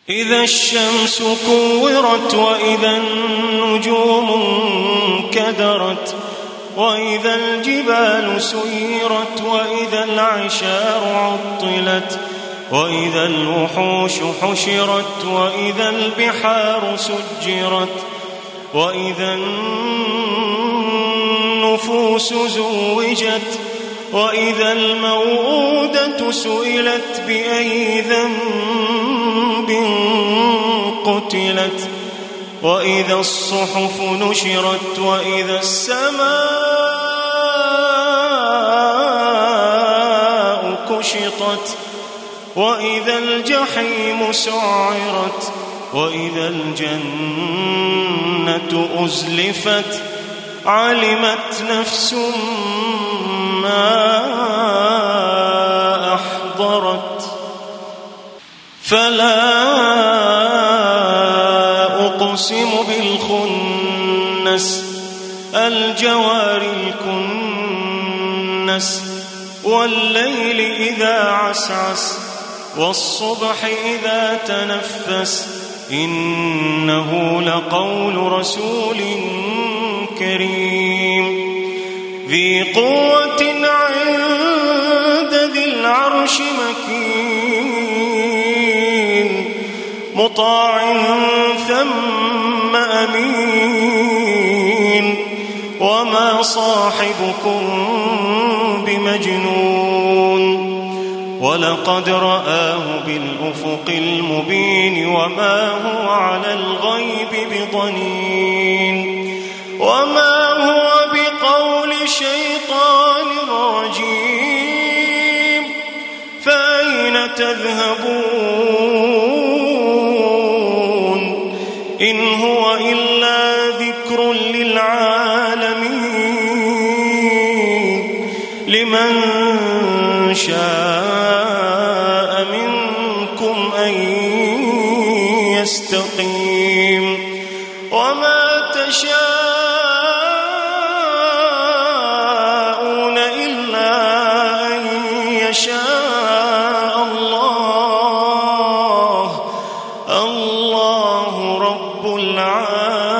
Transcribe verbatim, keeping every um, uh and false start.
إذا الشمس كورت وإذا النجوم انكدرت وإذا الجبال سيرت وإذا العشار عطلت وإذا الوحوش حشرت وإذا البحار سجرت وإذا النفوس زوجت وإذا الموءودة سئلت بأي ذنب قتلت وإذا الصحف نشرت وإذا السماء كشطت وإذا الجحيم سعرت وإذا الجنة أزلفت علمت نفس ما أحضرت فلا أقسم بالخنس الجوار الكنس والليل إذا عسعس والصبح إذا تنفس إنه لقول رسول كريم ذي قوة عند ذي العرش مكين مطاع ثم أمين وما صاحبكم بمجنون ولقد رآه بالأفق المبين وما هو على الغيب بضنين وما هو بقول شيطان رجيم فأين تذهبون إن هو إلا ذكر للعالمين لمن شاء منكم أن يستقيم وما تشاءون إلا أن يشاء الله الله رب العالمين.